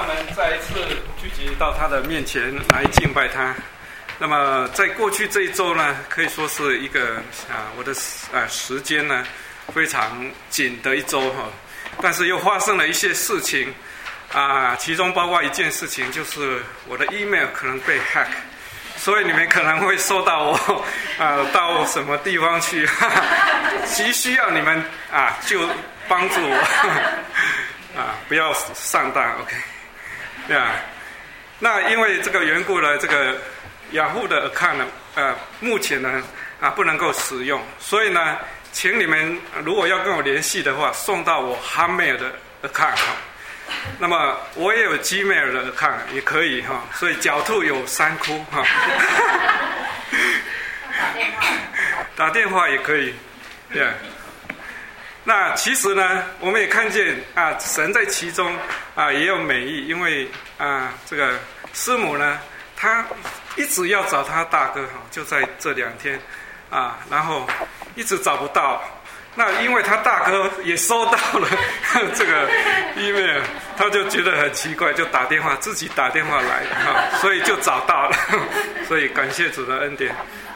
我们再一次聚集到他的面前来敬拜他。那么在过去这一周呢，可以说是一个我的时间呢非常紧的一周哈，但是又发生了一些事情其中包括一件事情，就是我的 email 可能被 hack， 所以你们可能会收到我到什么地方去，急需要你们就帮助我不要上当 ，OK， 对啊。那因为这个缘故呢，这个雅虎的 account 呢，目前呢不能够使用，所以呢，请你们如果要跟我联系的话，送到我 Hotmail 的 account。那么我也有 Gmail 的 account 也可以哈，所以狡兔有三窟哈。打电话也可以，对。那其实呢，我们也看见神在其中也有美意，因为这个师母呢，她一直要找她大哥哈，就在这2天然后一直找不到。那因为他大哥也收到了这个 email， 他就觉得很奇怪，就自己打电话来所以就找到了，所以感谢主的恩典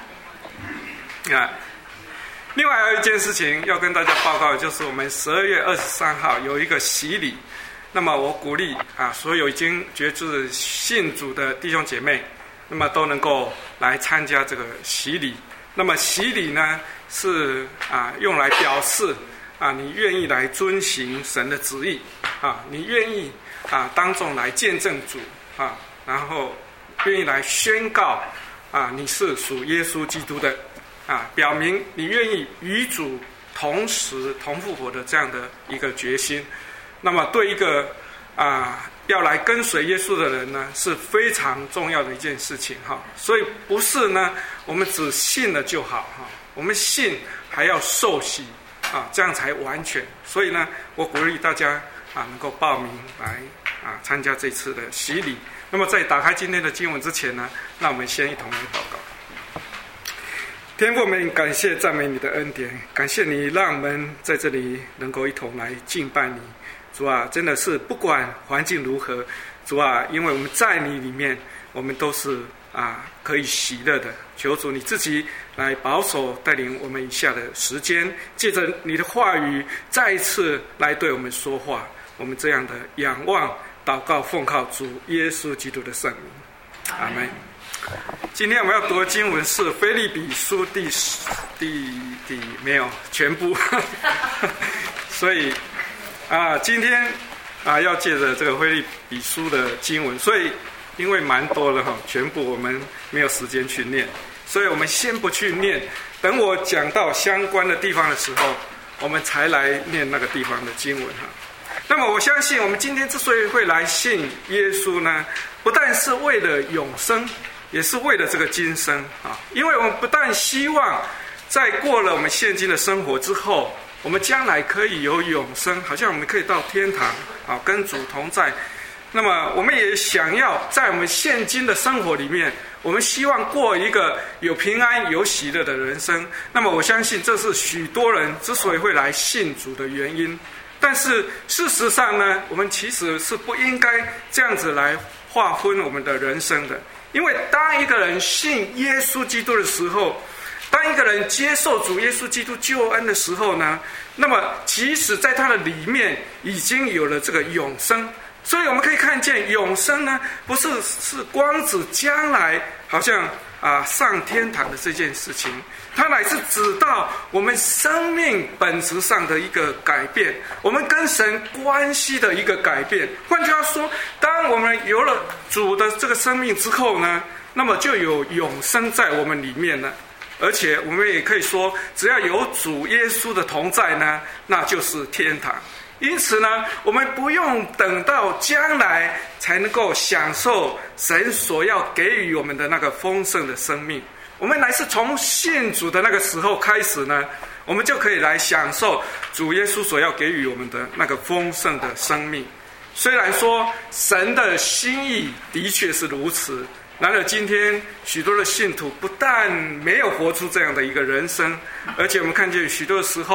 另外还有一件事情要跟大家报告，就是我们12月23号有一个洗礼。那么我鼓励所有已经决志信主的弟兄姐妹，那么都能够来参加这个洗礼。那么洗礼呢是用来表示你愿意来遵行神的旨意你愿意当众来见证主然后愿意来宣告你是属耶稣基督的表明你愿意与主同时同复活的这样的一个决心。那么对一个要来跟随耶稣的人呢，是非常重要的一件事情所以不是呢我们只信了就好我们信还要受洗这样才完全。所以呢，我鼓励大家能够报名来参加这次的洗礼。那么在打开今天的经文之前呢，让我们先一同来祷告。天父，我们感谢赞美你的恩典，感谢你让我们在这里能够一同来敬拜你。主真的是不管环境如何，主因为我们在你里面，我们都是可以喜乐的。求主你自己来保守带领我们以下的时间，借着你的话语再一次来对我们说话。我们这样的仰望祷告奉靠主耶稣基督的圣名，阿们。今天我们要读的经文是腓立比书第没有全部所以今天要借着这个腓立比书的经文，所以因为蛮多了全部我们没有时间去念，所以我们先不去念，等我讲到相关的地方的时候，我们才来念那个地方的经文那么我相信我们今天之所以会来信耶稣呢，不但是为了永生，也是为了这个今生因为我们不但希望在过了我们现今的生活之后，我们将来可以有永生，好像我们可以到天堂跟主同在。那么我们也想要在我们现今的生活里面，我们希望过一个有平安有喜乐的人生。那么我相信这是许多人之所以会来信主的原因。但是事实上呢，我们其实是不应该这样子来划分我们的人生的。因为当一个人信耶稣基督的时候，当一个人接受主耶稣基督救恩的时候呢，那么即使在他的里面已经有了这个永生。所以我们可以看见永生呢，不是光指将来好像上天堂的这件事情，它乃是指到我们生命本质上的一个改变，我们跟神关系的一个改变。换句话说，当我们有了主的这个生命之后呢，那么就有永生在我们里面了。而且我们也可以说，只要有主耶稣的同在呢，那就是天堂。因此呢，我们不用等到将来才能够享受神所要给予我们的那个丰盛的生命。我们乃是从信主的那个时候开始呢，我们就可以来享受主耶稣所要给予我们的那个丰盛的生命。虽然说神的心意的确是如此，然而今天许多的信徒不但没有活出这样的一个人生，而且我们看见许多的时候，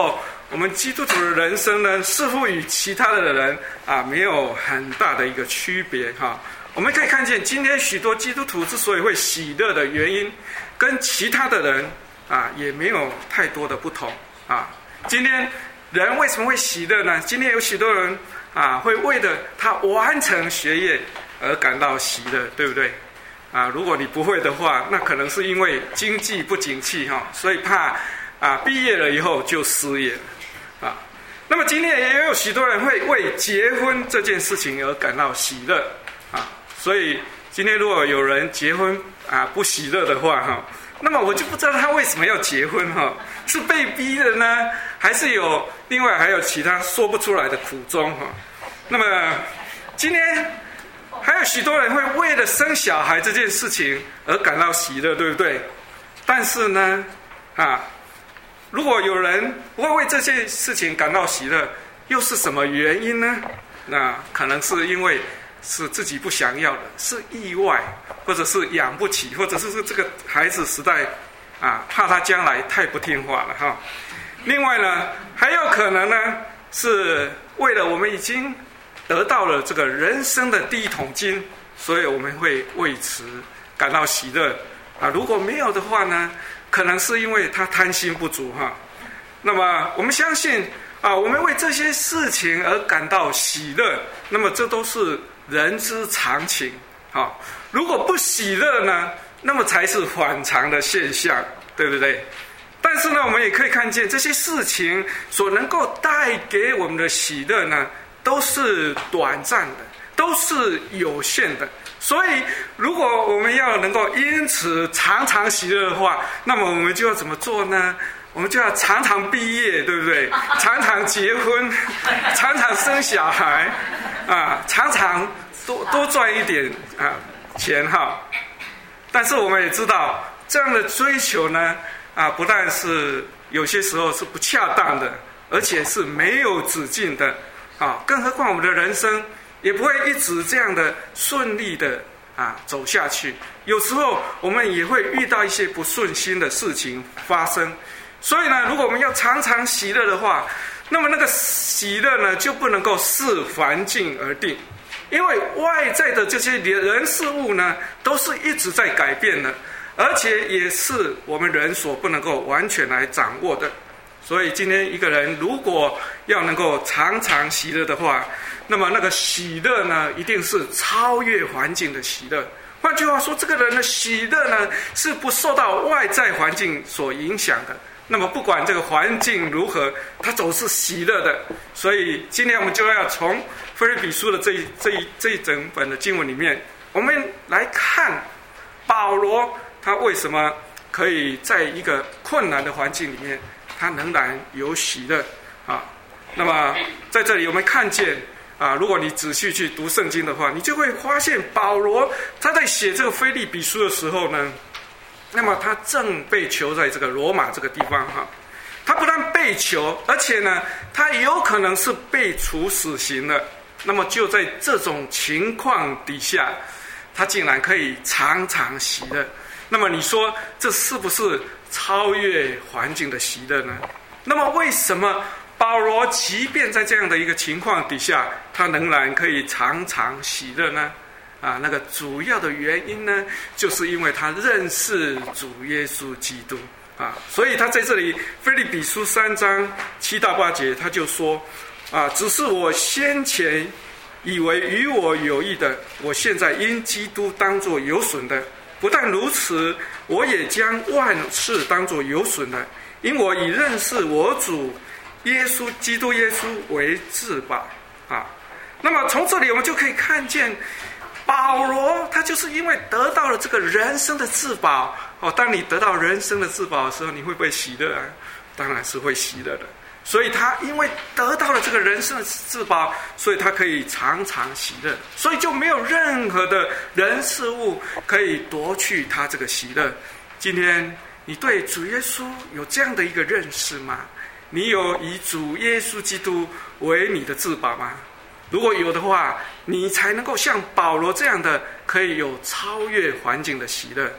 我们基督徒的人生呢，似乎与其他的人没有很大的一个区别哈。我们可以看见，今天许多基督徒之所以会喜乐的原因，跟其他的人也没有太多的不同啊。今天人为什么会喜乐呢？今天有许多人会为了他完成学业而感到喜乐，对不对？如果你不会的话，那可能是因为经济不景气哈，所以怕毕业了以后就失业了那么今天也有许多人会为结婚这件事情而感到喜乐所以今天如果有人结婚不喜乐的话那么我就不知道他为什么要结婚是被逼的呢，还是另外还有其他说不出来的苦衷那么今天还有许多人会为了生小孩这件事情而感到喜乐，对不对？但是呢如果有人不会为这件事情感到喜乐，又是什么原因呢？那可能是因为是自己不想要的，是意外，或者是养不起，或者是这个孩子实在怕他将来太不听话了另外呢，还有可能呢，是为了我们已经得到了这个人生的第一桶金，所以我们会为此感到喜乐如果没有的话呢，可能是因为他贪心不足那么我们相信我们为这些事情而感到喜乐，那么这都是人之常情如果不喜乐呢，那么才是反常的现象，对不对？但是呢，我们也可以看见这些事情所能够带给我们的喜乐呢，都是短暂的，都是有限的。所以如果我们要能够因此常常喜乐的话，那么我们就要怎么做呢？我们就要常常毕业，对不对？常常结婚，常常生小孩常常多赚一点钱但是我们也知道，这样的追求呢不但是有些时候是不恰当的，而且是没有止境的更何况我们的人生也不会一直这样的顺利的走下去，有时候我们也会遇到一些不顺心的事情发生。所以呢，如果我们要常常喜乐的话，那么那个喜乐呢，就不能够视环境而定，因为外在的这些人事物呢，都是一直在改变的，而且也是我们人所不能够完全来掌握的。所以今天一个人如果要能够常常喜乐的话，那么那个喜乐呢，一定是超越环境的喜乐。换句话说，这个人的喜乐呢，是不受到外在环境所影响的。那么不管这个环境如何，他总是喜乐的。所以今天我们就要从腓立比书的这一整本的经文里面，我们来看保罗他为什么可以在一个困难的环境里面，他仍然有喜乐那么在这里我们看见如果你仔细去读圣经的话，你就会发现保罗他在写这个腓立比书的时候呢，那么他正被囚在这个罗马这个地方他不但被囚，而且呢，他有可能是被处死刑的。那么就在这种情况底下，他竟然可以常常喜乐。那么你说这是不是超越环境的喜乐呢？那么为什么保罗即便在这样的一个情况底下，他仍然可以常常喜乐呢？那个主要的原因呢，就是因为他认识主耶稣基督所以他在这里腓立比书3章7到8节，他就说只是我先前以为与我有益的，我现在因基督当作有损的；不但如此，我也将万事当作有损的，因我以认识我主耶稣基督耶稣为至宝那么从这里我们就可以看见，保罗他就是因为得到了这个人生的至宝当你得到人生的至宝的时候，你会不会喜乐当然是会喜乐的。所以他因为得到了这个人生的至宝，所以他可以常常喜乐，所以就没有任何的人事物可以夺去他这个喜乐。今天你对主耶稣有这样的一个认识吗？你有以主耶稣基督为你的至宝吗？如果有的话，你才能够像保罗这样的，可以有超越环境的喜乐。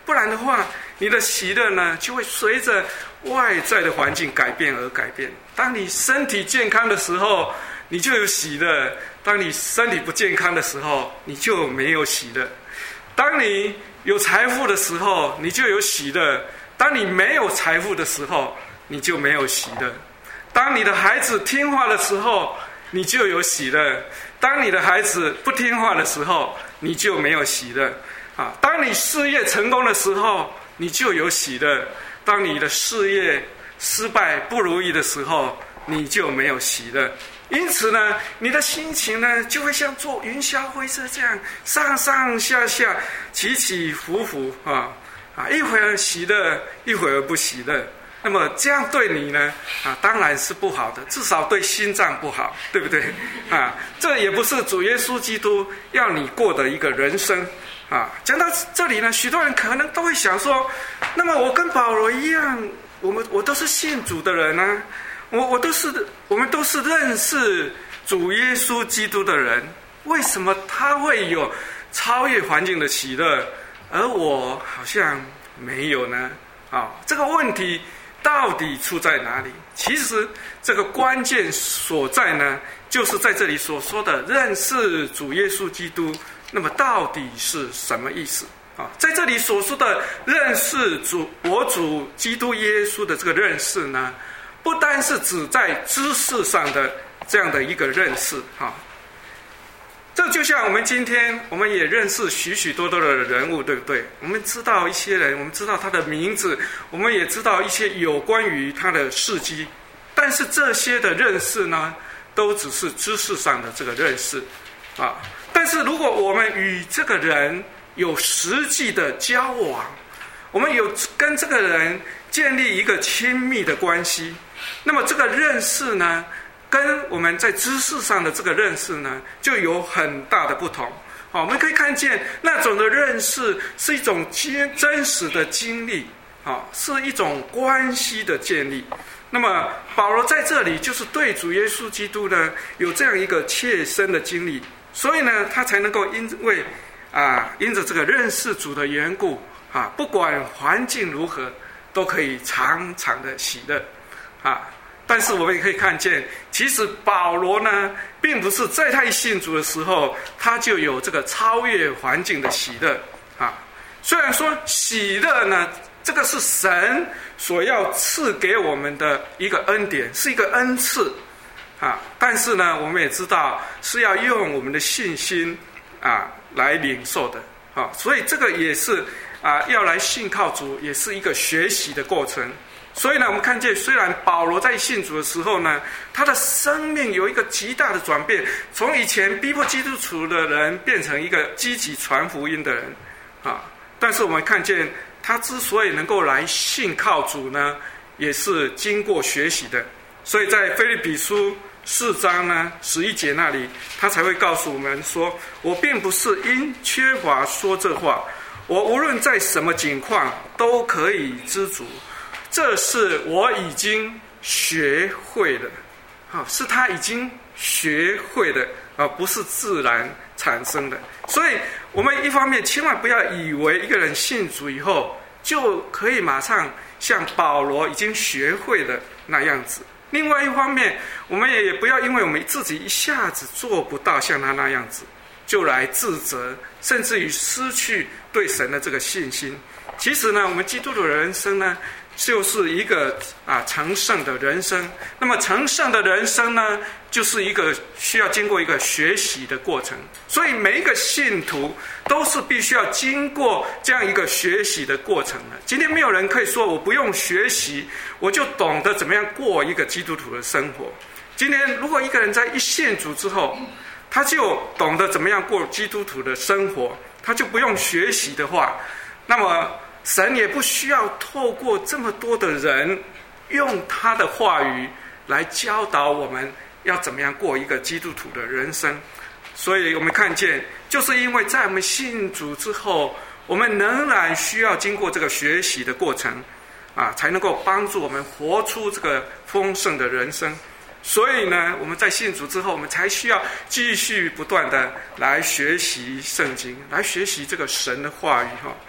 不然的话，你的喜乐呢就会随着外在的环境改变而改变。当你身体健康的时候，你就有喜乐；当你身体不健康的时候，你就没有喜乐。当你有财富的时候，你就有喜乐；当你没有财富的时候，你就没有喜乐。当你的孩子听话的时候，你就有喜乐；当你的孩子不听话的时候，你就没有喜乐。当你事业成功的时候，你就有喜乐；当你的事业失败不如意的时候，你就没有喜乐。因此呢，你的心情呢就会像坐云霄飞车这样上上下下起起伏伏一会儿喜乐，一会儿不喜乐。那么这样对你呢当然是不好的，至少对心脏不好，对不对这也不是主耶稣基督要你过的一个人生讲到这里呢，许多人可能都会想说，那么我跟保罗一样，我都是信主的人啊，我们都是认识主耶稣基督的人，为什么他会有超越环境的喜乐，而我好像没有呢？这个问题到底出在哪里？其实这个关键所在呢，就是在这里所说的认识主耶稣基督。那么到底是什么意思在这里所说的认识我主基督耶稣的这个认识呢，不单是指在知识上的这样的一个认识这就像我们今天我们也认识许许多多的人物，对不对？我们知道一些人，我们知道他的名字，我们也知道一些有关于他的事迹，但是这些的认识呢，都只是知识上的这个认识但是如果我们与这个人有实际的交往，我们有跟这个人建立一个亲密的关系，那么这个认识呢，跟我们在知识上的这个认识呢，就有很大的不同我们可以看见那种的认识是一种真实的经历是一种关系的建立。那么保罗在这里就是对主耶稣基督呢有这样一个切身的经历，所以呢他才能够因着这个认识主的缘故不管环境如何都可以常常的喜乐但是我们也可以看见，其实保罗呢并不是在他一信主的时候他就有这个超越环境的喜乐虽然说喜乐呢这个是神所要赐给我们的一个恩典，是一个恩赐但是呢我们也知道是要用我们的信心来领受的所以这个也是要来信靠主，也是一个学习的过程。所以呢我们看见，虽然保罗在信主的时候呢，他的生命有一个极大的转变，从以前逼迫基督徒的人变成一个积极传福音的人但是我们看见他之所以能够来信靠主呢，也是经过学习的。所以在腓立比书4章呢11节那里，他才会告诉我们说，我并不是因缺乏说这话，我无论在什么境况都可以知足，这是我已经学会的是他已经学会的不是自然产生的。所以我们一方面千万不要以为一个人信主以后就可以马上像保罗已经学会的那样子，另外一方面我们也不要因为我们自己一下子做不到像他那样子就来自责，甚至于失去对神的这个信心。其实呢我们基督徒的人生呢就是一个成圣的人生。那么成圣的人生呢，就是一个需要经过一个学习的过程。所以每一个信徒都是必须要经过这样一个学习的过程的。今天没有人可以说我不用学习我就懂得怎么样过一个基督徒的生活。今天如果一个人在一信主之后，他就懂得怎么样过基督徒的生活，他就不用学习的话，那么神也不需要透过这么多的人用他的话语来教导我们要怎么样过一个基督徒的人生。所以我们看见，就是因为在我们信主之后，我们仍然需要经过这个学习的过程才能够帮助我们活出这个丰盛的人生。所以呢我们在信主之后，我们才需要继续不断的来学习圣经，来学习这个神的话语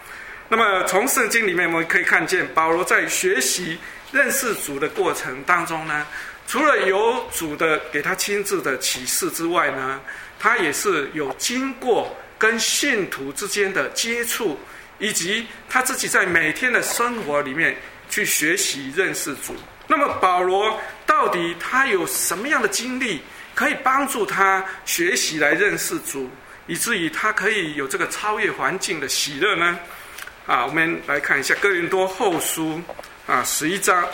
那么从圣经里面我们可以看见，保罗在学习认识主的过程当中呢，除了有主的给他亲自的启示之外呢，他也是有经过跟信徒之间的接触，以及他自己在每天的生活里面去学习认识主。那么保罗到底他有什么样的经历可以帮助他学习来认识主，以至于他可以有这个超越环境的喜乐呢？我们来看一下哥林多后书11章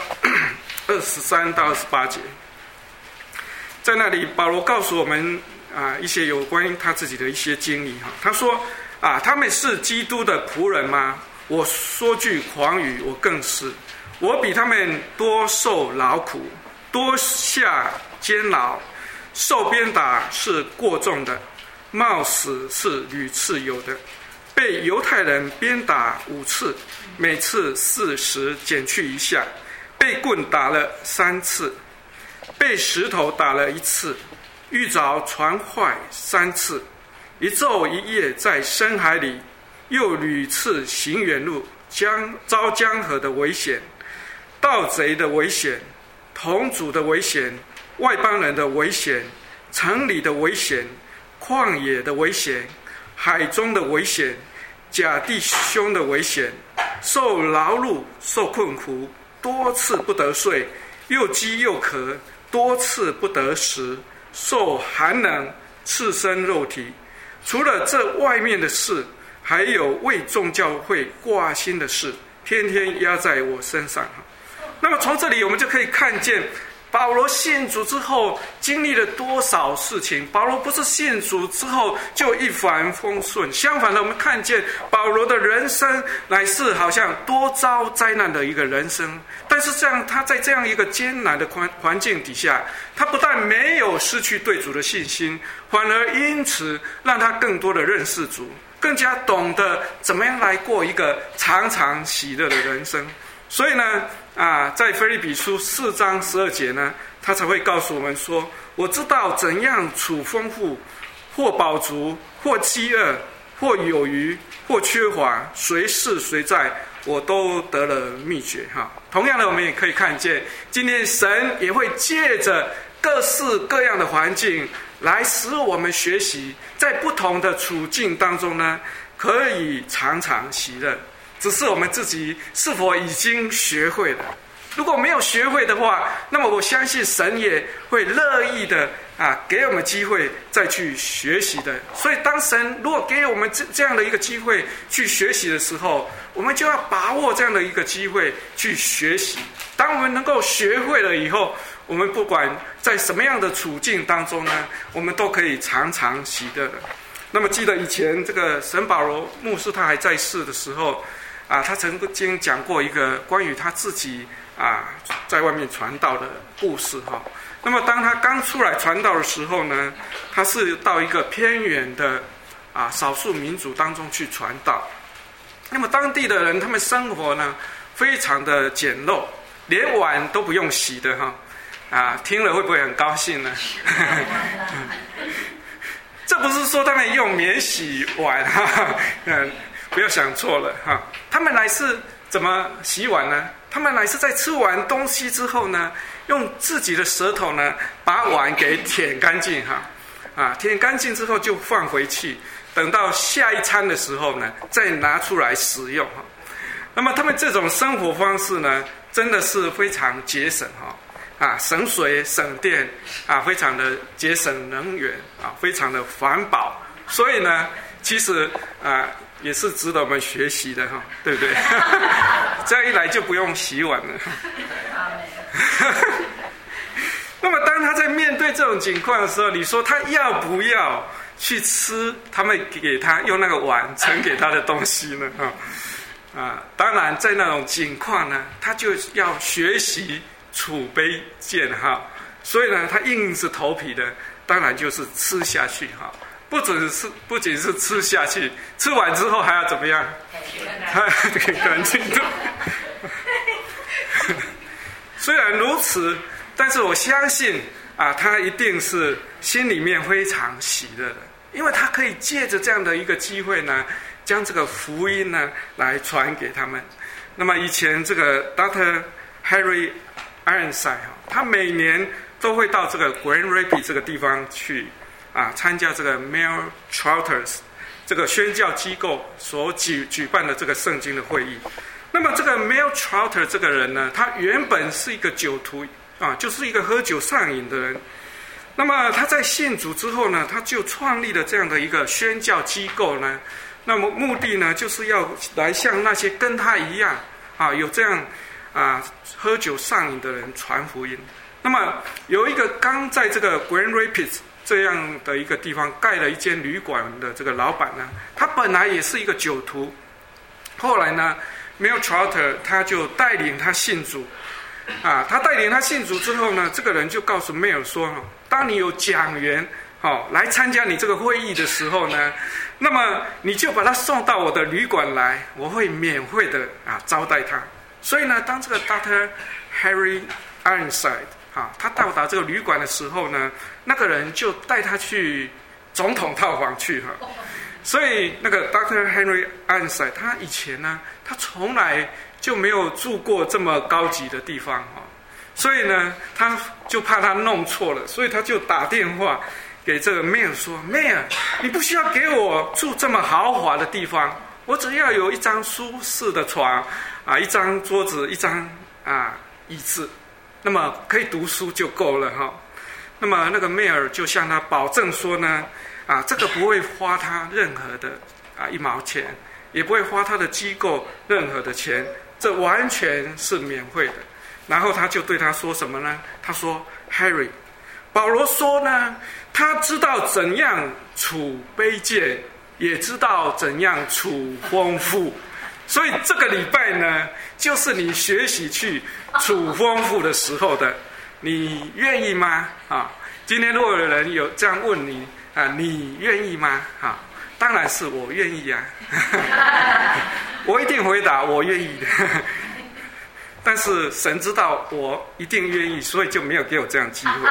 23到28节。在那里保罗告诉我们一些有关于他自己的一些经历。他说他们是基督的仆人吗？我说句狂语，我更是。我比他们多受劳苦，多下监牢，受鞭打是过重的，冒死是屡次有的。被犹太人鞭打5次，每次40减去1下，被棍打了3次，被石头打了1次，遇着船坏3次，一昼一夜在深海里，又屡次行远路，遭江河的危险，盗贼的危险，同族的危险，外邦人的危险，城里的危险，旷野的危险，海中的危险，假弟兄的危险，受劳碌，受困苦，多次不得睡，又饥又渴，多次不得食，受寒冷，赤身肉体。除了这外面的事，还有为众教会挂心的事，天天压在我身上。那么从这里我们就可以看见，保罗信主之后经历了多少事情。保罗不是信主之后就一帆风顺，相反的，我们看见保罗的人生乃是好像多遭灾难的一个人生。但是他在这样一个艰难的环境底下，他不但没有失去对主的信心，反而因此让他更多的认识主，更加懂得怎么样来过一个常常喜乐的人生。所以呢在腓立比书4章12节呢，他才会告诉我们说，我知道怎样处丰富，或饱足，或饥饿，或有余，或缺乏，随事随在，我都得了秘诀。同样的，我们也可以看见，今天神也会借着各式各样的环境来使我们学习，在不同的处境当中呢，可以常常喜乐。只是我们自己是否已经学会了？如果没有学会的话，那么我相信神也会乐意的给我们机会再去学习的。所以当神如果给我们这样的一个机会去学习的时候，我们就要把握这样的一个机会去学习。当我们能够学会了以后，我们不管在什么样的处境当中呢，我们都可以常常喜乐的。那么记得以前这个沈保罗牧师他还在世的时候他曾经讲过一个关于他自己在外面传道的故事那么当他刚出来传道的时候呢，他是到一个偏远的少数民族当中去传道。那么当地的人他们生活呢非常的简陋，连碗都不用洗的听了会不会很高兴呢？这不是说他们用免洗碗不要想错了他们乃是怎么洗碗呢？他们乃是在吃完东西之后呢，用自己的舌头呢把碗给舔干净舔干净之后就放回去，等到下一餐的时候呢再拿出来使用那么他们这种生活方式呢真的是非常节省省水省电非常的节省能源非常的环保。所以呢其实也是值得我们学习的对不对？这样一来就不用洗碗了。那么当他在面对这种情况的时候，你说他要不要去吃他们给他用那个碗盛给他的东西呢？当然在那种情况呢，他就要学习储备剑所以呢他硬着头皮的当然就是吃下去不仅是吃下去，吃完之后还要怎么样？给干净的。虽然如此，但是我相信他一定是心里面非常喜乐的。 因为他可以借着这样的一个机会呢，将这个福音呢来传给他们。那么以前这个 Dr. Harry Ironside 他每年都会到这个 Grand Rapids 这个地方去参加这个 Mel Trouters 这个宣教机构所举办的这个圣经的会议。那么这个 Mel Trouter 这个人呢，他原本是一个酒徒就是一个喝酒上瘾的人。那么他在信主之后呢，他就创立了这样的一个宣教机构呢。那么目的呢，就是要来向那些跟他一样有这样喝酒上瘾的人传福音。那么有一个刚在这个 Grand Rapids 这样的一个地方盖了一间旅馆的这个老板呢，他本来也是一个酒徒，后来呢 Mel Trouter 他就带领他信主他带领他信主之后呢，这个人就告诉 Mel 说，当你有讲员来参加你这个会议的时候呢，那么你就把他送到我的旅馆来，我会免费的招待他。所以呢，当这个 Dr. Harry Ironside他到达这个旅馆的时候呢，那个人就带他去总统套房去所以那个 Dr. Henry Ironside 他以前呢，他从来就没有住过这么高级的地方所以呢，他就怕他弄错了，所以他就打电话给这个 Mel 说 Mel 你不需要给我住这么豪华的地方，我只要有一张舒适的床一张桌子，一张椅子，那么可以读书就够了那么那个 Mel 就向他保证说呢这个不会花他任何的1毛钱，也不会花他的机构任何的钱，这完全是免费的。然后他就对他说什么呢？他说 Harry 保罗说呢，他知道怎样处卑贱，也知道怎样处丰富，所以这个礼拜呢，就是你学习去处丰富的时候的，你愿意吗？今天如果有人有这样问你你愿意吗？当然是我愿意我一定回答我愿意的但是神知道我一定愿意，所以就没有给我这样机会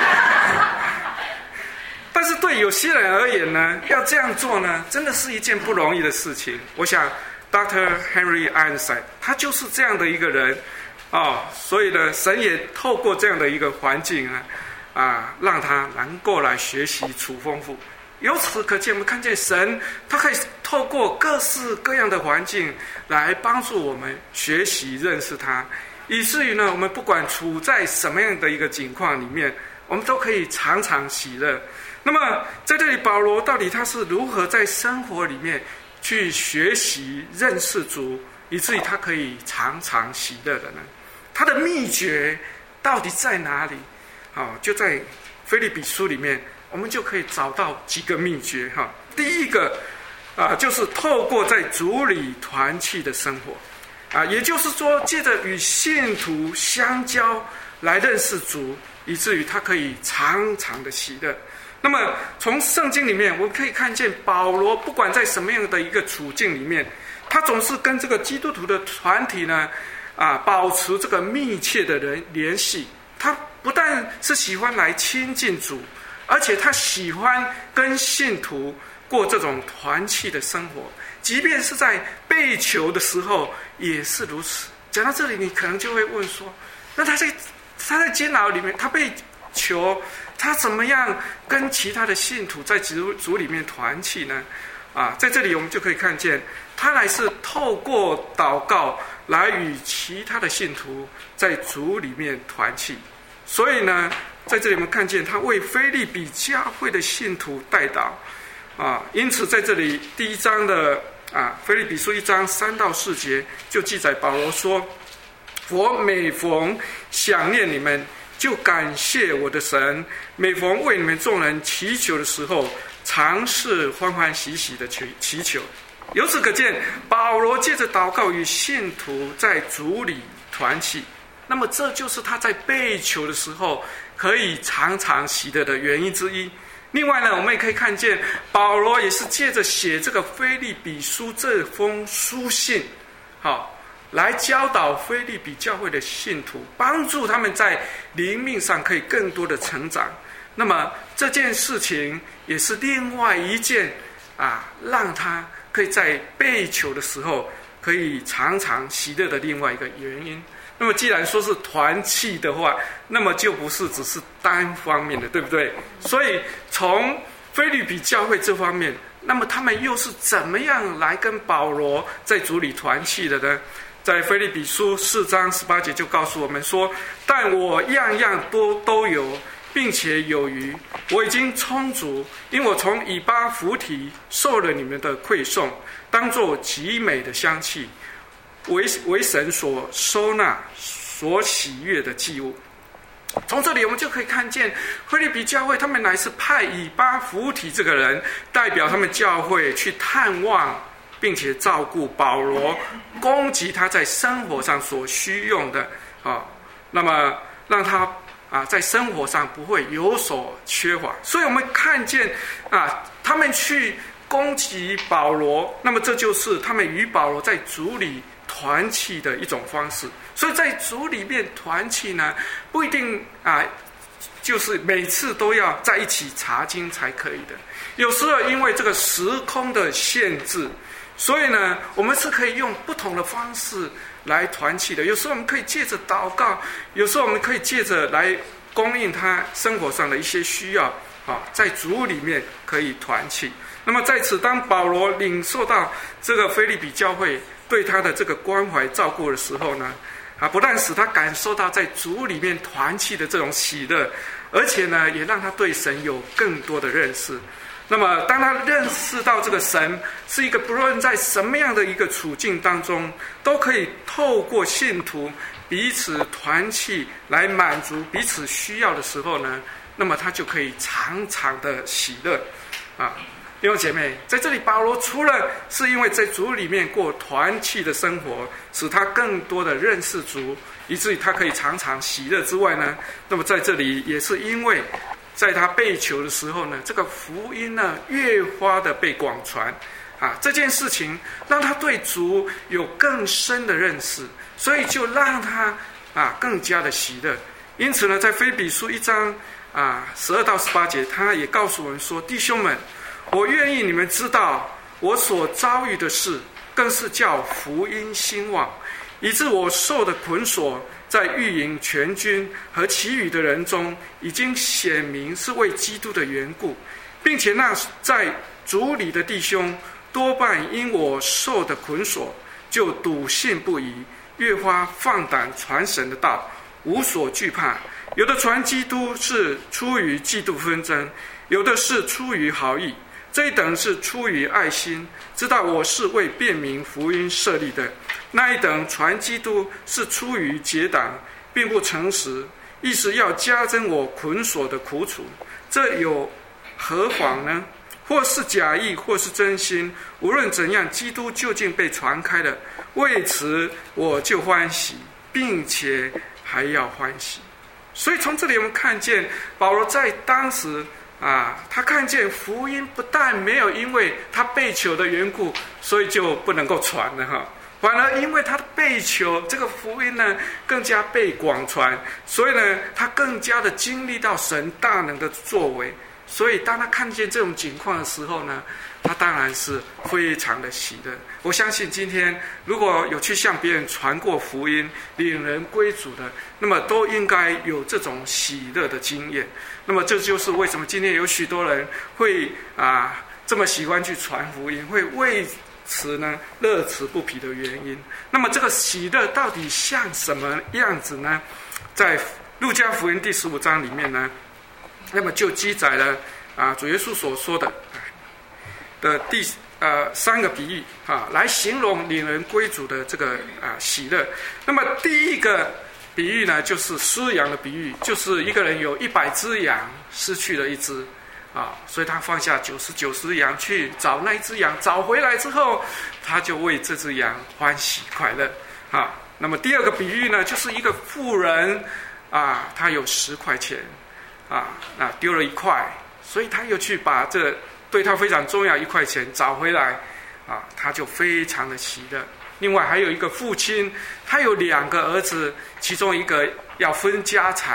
但是对有些人而言呢，要这样做呢，真的是一件不容易的事情。我想 Dr. Henry Ironside 他就是这样的一个人所以呢，神也透过这样的一个环境让他能够来学习处丰富。由此可见，我们看见神他可以透过各式各样的环境来帮助我们学习认识他，以至于呢，我们不管处在什么样的一个境况里面，我们都可以常常喜乐。那么在这里，保罗到底他是如何在生活里面去学习认识主，以至于他可以常常喜乐的呢？他的秘诀到底在哪里？就在腓立比书里面，我们就可以找到几个秘诀第一个就是透过在主里团契的生活也就是说，借着与信徒相交来认识主，以至于他可以常常的喜乐。那么从圣经里面我们可以看见，保罗不管在什么样的一个处境里面，他总是跟这个基督徒的团体呢保持这个密切的联系。他不但是喜欢来亲近主，而且他喜欢跟信徒过这种团契的生活，即便是在被囚的时候也是如此。讲到这里，你可能就会问说，那他在监牢里面，他被囚，他怎么样跟其他的信徒在主里面团契呢？在这里我们就可以看见，他乃是透过祷告来与其他的信徒在主里面团契。所以呢，在这里我们看见他为腓立比教会的信徒代祷因此在这里第1章的腓立比书1章3到4节就记载保罗说，我每逢想念你们，就感谢我的神，每逢为你们众人祈求的时候，常是欢欢喜喜的祈求。由此可见，保罗借着祷告与信徒在主里团契，那么这就是他在被囚的时候可以常常喜乐的原因之一。另外呢，我们也可以看见，保罗也是借着写这个腓立比书这封书信来教导腓立比教会的信徒，帮助他们在灵命上可以更多的成长。 那么这件事情也是另外一件让他可以在被囚的时候可以常常喜乐的另外一个原因。那么既然说是团契的话，那么就不是只是单方面的，对不对？所以从腓立比教会这方面，那么他们又是怎么样来跟保罗在主里团契的呢？在腓立比书4章18节就告诉我们说，但我样样都有，并且有余，我已经充足，因我从以巴弗提受了你们的馈送，当作极美的香气，为神所收纳，所喜悦的祭物。从这里我们就可以看见，腓立比教会他们乃是派以巴弗提这个人代表他们教会去探望并且照顾保罗，供给他在生活上所需用的那么让他在生活上不会有所缺乏。所以我们看见他们去供给保罗，那么这就是他们与保罗在主里团契的一种方式。所以在主里面团契呢，不一定就是每次都要在一起查经才可以的。有时候因为这个时空的限制，所以呢，我们是可以用不同的方式来团契的。有时候我们可以借着祷告，有时候我们可以借着来供应他生活上的一些需要在主里面可以团契。那么在此，当保罗领受到这个腓立比教会对他的这个关怀照顾的时候呢，不但使他感受到在主里面团契的这种喜乐，而且呢，也让他对神有更多的认识。那么当他认识到这个神是一个不论在什么样的一个处境当中，都可以透过信徒彼此团契来满足彼此需要的时候呢，那么他就可以常常的喜乐弟兄姐妹，在这里保罗除了是因为在主里面过团契的生活，使他更多的认识主，以至于他可以常常喜乐之外呢，那么在这里也是因为在他被囚的时候呢，这个福音呢越发的被广传这件事情让他对主有更深的认识，所以就让他更加的喜乐。因此呢，在腓立比书1章12到18节，他也告诉我们说，弟兄们，我愿意你们知道我所遭遇的事，更是叫福音兴旺，以致我受的捆锁在御营全军和其余的人中已经显明是为基督的缘故，并且那在主里的弟兄多半因我受的捆锁就笃信不疑，越发放胆传神的道，无所惧怕。有的传基督是出于嫉妒纷争，有的是出于好意，这一等是出于爱心，知道我是为便民福音设立的；那一等传基督是出于结党，并不诚实，意思要加增我捆锁的苦楚。这有何妨呢？或是假意，或是真心，无论怎样，基督究竟被传开了，为此我就欢喜，并且还要欢喜。所以从这里我们看见保罗在当时他看见福音不但没有因为他被囚的缘故，所以就不能够传了反而因为他的被囚，这个福音呢更加被广传，所以呢他更加的经历到神大能的作为。所以当他看见这种情况的时候呢，他当然是非常的喜乐。我相信今天如果有去向别人传过福音，领人归主的，那么都应该有这种喜乐的经验。那么这就是为什么今天有许多人会这么喜欢去传福音，会为此呢乐此不疲的原因。那么这个喜乐到底像什么样子呢？在路加福音第15章里面呢，那么就记载了主耶稣所说的第3个比喻来形容领人归主的这个喜乐。那么第一个比喻呢，就是失羊的比喻，就是一个人有100只羊，失去了一只所以他放下99只羊去找那一只羊，找回来之后，他就为这只羊欢喜快乐那么第二个比喻呢，就是一个妇人他有10块钱丢了1块，所以他又去把这对他非常重要1块钱找回来他就非常的喜乐。另外还有一个父亲，他有2个儿子，其中一个要分家产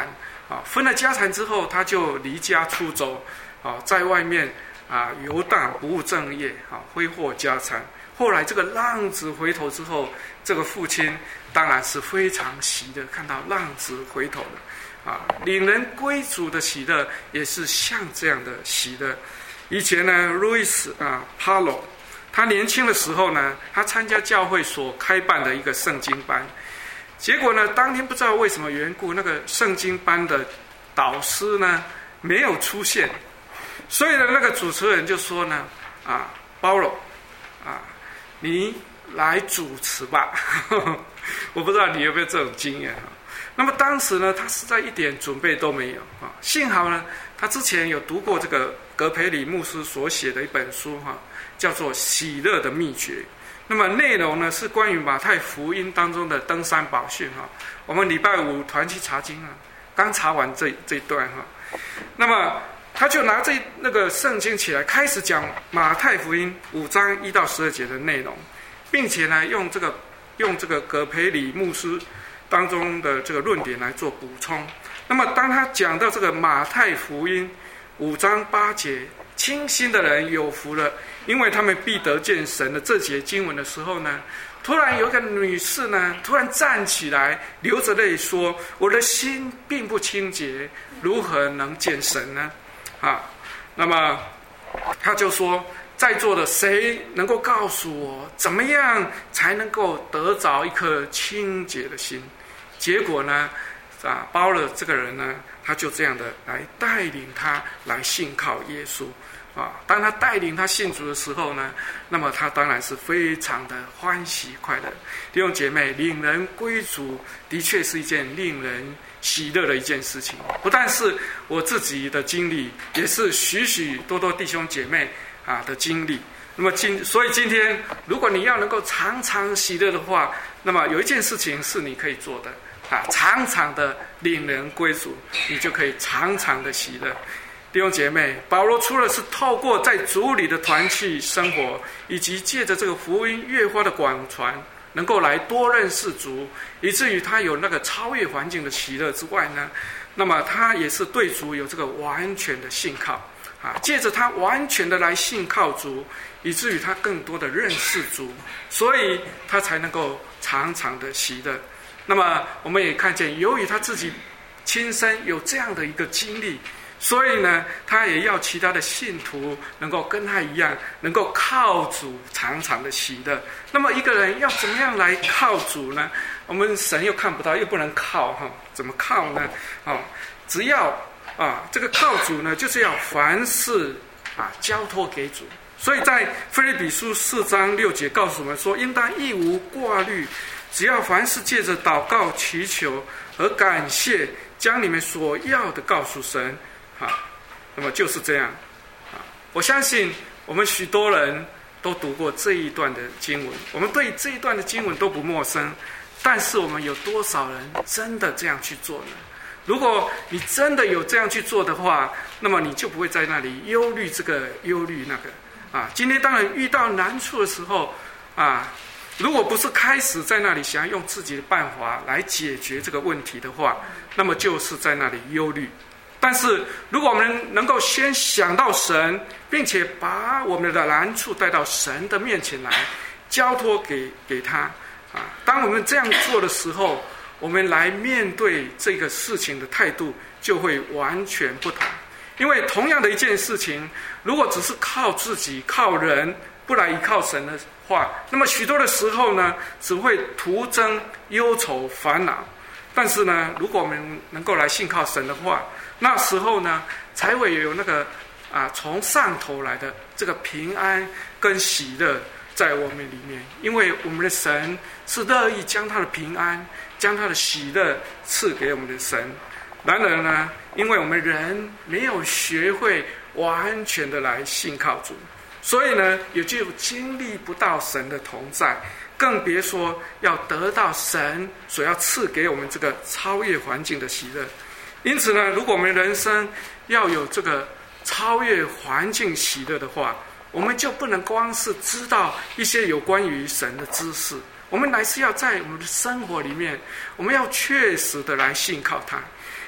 分了家产之后，他就离家出走，在外面游荡，不务正业，挥霍家产。后来这个浪子回头之后，这个父亲当然是非常喜乐，看到浪子回头了，领人归主的喜乐也是像这样的喜乐。以前呢，路易斯帕罗，他年轻的时候呢，他参加教会所开办的一个圣经班，结果呢，当天不知道为什么缘故，那个圣经班的导师呢没有出现，所以呢，那个主持人就说呢，保罗，你来主持吧。我不知道你有没有这种经验。那么当时呢，他实在一点准备都没有幸好呢，他之前有读过这个葛培理牧师所写的一本书叫做《喜乐的秘诀》。那么内容呢是关于马太福音当中的登山宝训我们礼拜五团契查经刚查完这一段那么他就拿那个圣经起来，开始讲马太福音5章1到12节的内容，并且呢用这个葛培理牧师当中的这个论点来做补充。那么当他讲到这个马太福音5章8节，清心的人有福了，因为他们必得见神的这节经文的时候呢，突然有一个女士呢，突然站起来，流着泪说：“我的心并不清洁，如何能见神呢？”那么他就说，在座的谁能够告诉我，怎么样才能够得着一颗清洁的心？结果呢，包了这个人呢，他就这样的来带领他来信靠耶稣。当他带领他信主的时候呢，那么他当然是非常的欢喜快乐。弟兄姐妹，领人归主的确是一件令人喜乐的一件事情，不但是我自己的经历，也是许许多多弟兄姐妹的经历。那么所以今天，如果你要能够常常喜乐的话，那么有一件事情是你可以做的常常的领人归主，你就可以常常的喜乐。弟兄姐妹，保罗除了是透过在主里的团契生活，以及借着这个福音越发的广传，能够来多认识主，以至于他有那个超越环境的喜乐之外呢，那么他也是对主有这个完全的信靠借着他完全的来信靠主，以至于他更多的认识主，所以他才能够常常的喜乐。那么我们也看见，由于他自己亲身有这样的一个经历，所以呢，他也要其他的信徒能够跟他一样，能够靠主常常的喜乐。那么一个人要怎么样来靠主呢？我们神又看不到，又不能靠怎么靠呢？只要这个靠主呢，就是要凡事交托给主。所以在腓立比书4章6节告诉我们说，应当一无挂虑，只要凡事借着祷告祈求和感谢，将你们所要的告诉神。那么就是这样我相信我们许多人都读过这一段的经文，我们对这一段的经文都不陌生，但是我们有多少人真的这样去做呢？如果你真的有这样去做的话，那么你就不会在那里忧虑这个忧虑那个今天当然遇到难处的时候如果不是开始在那里想要用自己的办法来解决这个问题的话，那么就是在那里忧虑。但是如果我们能够先想到神，并且把我们的难处带到神的面前来，交托给他当我们这样做的时候，我们来面对这个事情的态度就会完全不同。因为同样的一件事情，如果只是靠自己靠人，不来依靠神的话，那么许多的时候呢，只会徒增忧愁烦恼。但是呢，如果我们能够来信靠神的话，那时候呢，才会有那个从上头来的这个平安跟喜乐在我们里面。因为我们的神是乐意将他的平安、将他的喜乐赐给我们的神。然而呢，因为我们人没有学会完全的来信靠主，所以呢，也就经历不到神的同在，更别说要得到神所要赐给我们这个超越环境的喜乐。因此呢，如果我们人生要有这个超越环境喜乐的话，我们就不能光是知道一些有关于神的知识，我们乃是要在我们的生活里面，我们要确实的来信靠他。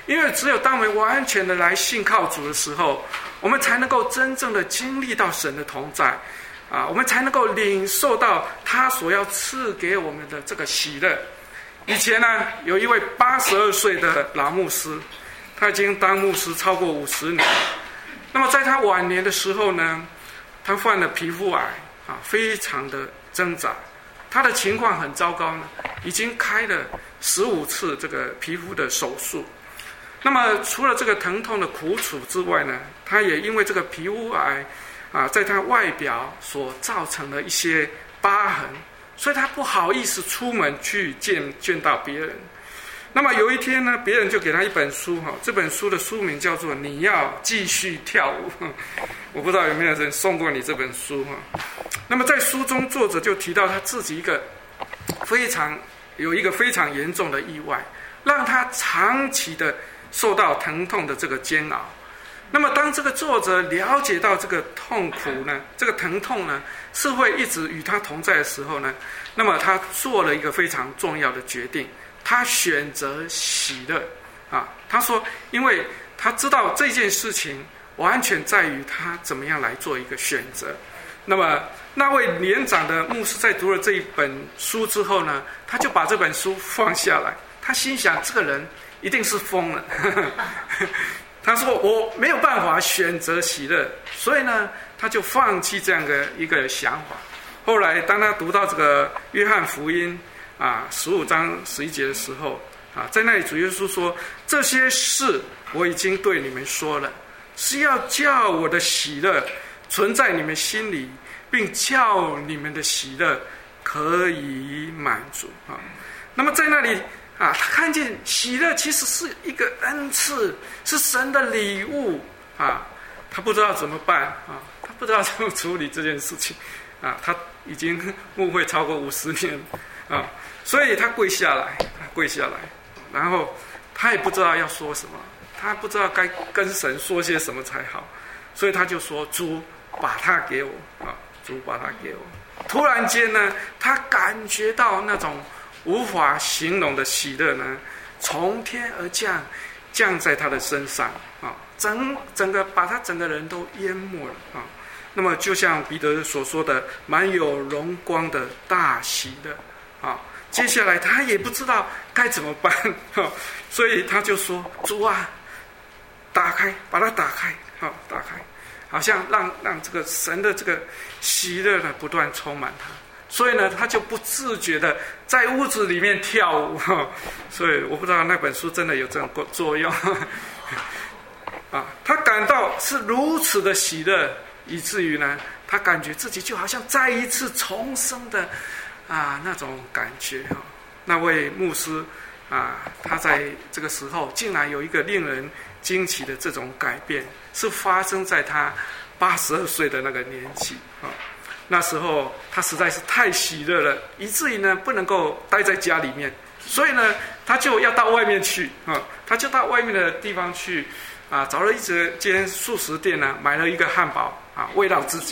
因为只有当我们完全的来信靠主的时候，我们才能够真正的经历到神的同在啊，我们才能够领受到他所要赐给我们的这个喜乐。以前呢，有一位82岁的老牧师，他已经当牧师超过50年。那么在他晚年的时候呢，他患了皮肤癌啊，非常的挣扎。他的情况很糟糕呢，已经开了15次这个皮肤的手术。那么除了这个疼痛的苦楚之外呢，他也因为这个皮肤癌啊，在他外表所造成的一些疤痕，所以他不好意思出门去见到别人。那么有一天呢，别人就给他一本书哈，这本书的书名叫做《你要继续跳舞》。我不知道有没有人送过你这本书哈。那么在书中，作者就提到他自己一个非常严重的意外，让他长期的受到疼痛的这个煎熬。那么当这个作者了解到这个痛苦呢，这个疼痛呢是会一直与他同在的时候呢，那么他做了一个非常重要的决定，他选择喜乐啊。他说，因为他知道这件事情完全在于他怎么样来做一个选择。那么那位年长的牧师在读了这一本书之后呢，他就把这本书放下来，他心想这个人一定是疯了。他说我没有办法选择喜乐，所以呢他就放弃这样的一个想法。后来当他读到这个约翰福音啊15章11节的时候啊，在那里主耶稣说，这些事我已经对你们说了，是要叫我的喜乐存在你们心里，并叫你们的喜乐可以满足啊。那么在那里啊，他看见喜乐其实是一个恩赐，是神的礼物啊。他不知道怎么办啊，他不知道怎么处理这件事情啊。他已经牧会超过50年啊，所以他跪下来，然后他也不知道要说什么，他不知道该跟神说些什么才好，所以他就说：“主，把它给我啊！主，把它给我。”突然间呢，他感觉到那种无法形容的喜乐呢，从天而降，降在他的身上啊，整个把他整个人都淹没了啊。那么就像彼得所说的，满有荣光的大喜乐啊。接下来他也不知道该怎么办啊，所以他就说：“主啊，打开，把它打开，好，打开。”好像让这个神的这个喜乐呢不断充满他，所以呢他就不自觉的在屋子里面跳舞。所以我不知道那本书真的有这种作用啊。他感到是如此的喜乐，以至于呢他感觉自己就好像再一次重生的啊那种感觉。那位牧师啊，他在这个时候竟然有一个令人惊奇的这种改变，是发生在他82岁的那个年纪啊。那时候他实在是太喜乐了，以至于呢不能够待在家里面，所以呢他就要到外面去啊，他就到外面的地方去啊，找了一间素食店呢，买了一个汉堡啊，喂到自己。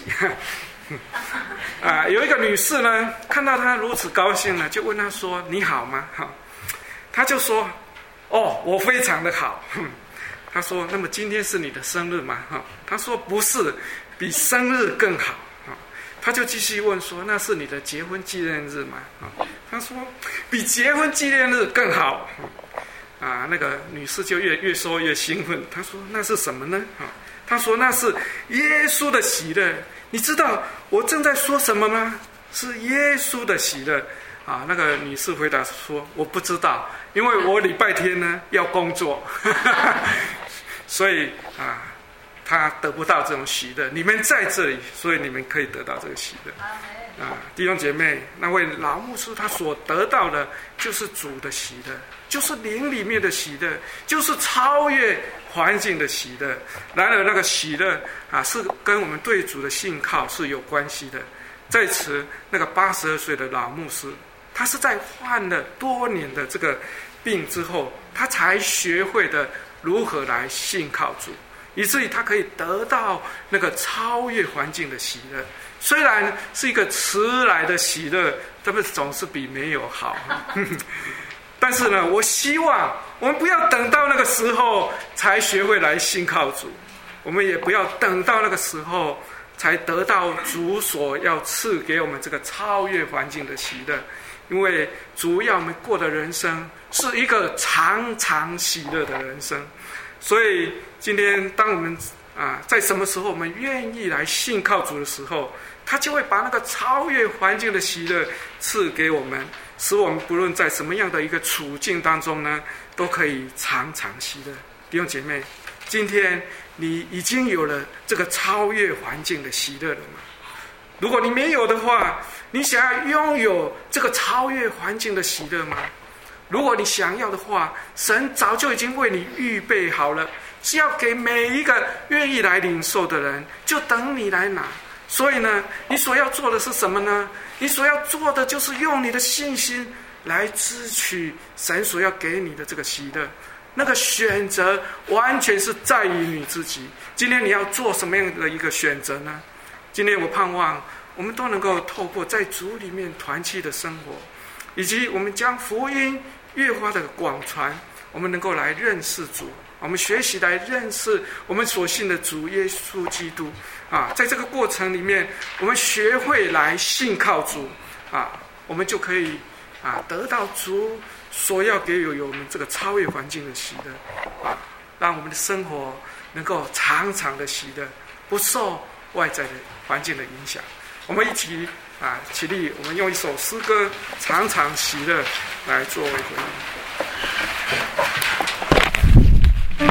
啊，有一个女士呢，看到他如此高兴呢，就问他说：“你好吗？”哈，他就说：“哦，我非常的好。”他说：“那么今天是你的生日吗？”哈，他说：“不是，比生日更好。”他就继续问说：“那是你的结婚纪念日吗？”他说：“比结婚纪念日更好。”啊，那个女士就越说越兴奋。他说：“那是什么呢？”他说：“那是耶稣的喜乐。你知道我正在说什么吗？是耶稣的喜乐。”啊，那个女士回答说：“我不知道，因为我礼拜天呢要工作，所以啊，他得不到这种喜乐。你们在这里，所以你们可以得到这个喜乐。”啊，弟兄姐妹，那位老牧师他所得到的就是主的喜乐，就是灵里面的喜乐，就是超越环境的喜乐。然而那个喜乐啊，是跟我们对主的信靠是有关系的。在此，那个82岁的老牧师，他是在患了多年的这个病之后，他才学会的如何来信靠主，以至于他可以得到那个超越环境的喜乐。虽然是一个迟来的喜乐，但是总是比没有好。但是呢，我希望我们不要等到那个时候才学会来信靠主，我们也不要等到那个时候才得到主所要赐给我们这个超越环境的喜乐。因为主要我们过的人生是一个常常喜乐的人生。所以今天当我们在什么时候我们愿意来信靠主的时候，他就会把那个超越环境的喜乐赐给我们，使我们不论在什么样的一个处境当中呢，都可以常常喜乐。弟兄姐妹，今天你已经有了这个超越环境的喜乐了吗？如果你没有的话，你想要拥有这个超越环境的喜乐吗？如果你想要的话，神早就已经为你预备好了，是要给每一个愿意来领受的人，就等你来拿。所以呢，你所要做的是什么呢？你所要做的就是用你的信心来支取神所要给你的这个喜乐。那个选择完全是在于你自己。今天你要做什么样的一个选择呢？今天我盼望我们都能够透过在主里面团契的生活，以及我们将福音越发的广传，我们能够来认识主，我们学习来认识我们所信的主耶稣基督在这个过程里面，我们学会来信靠主我们就可以得到主所要给予我们这个超越环境的喜乐让我们的生活能够常常的喜乐，不受外在的环境的影响。我们一起起立，我们用一首诗歌《常常喜乐》来作为回应。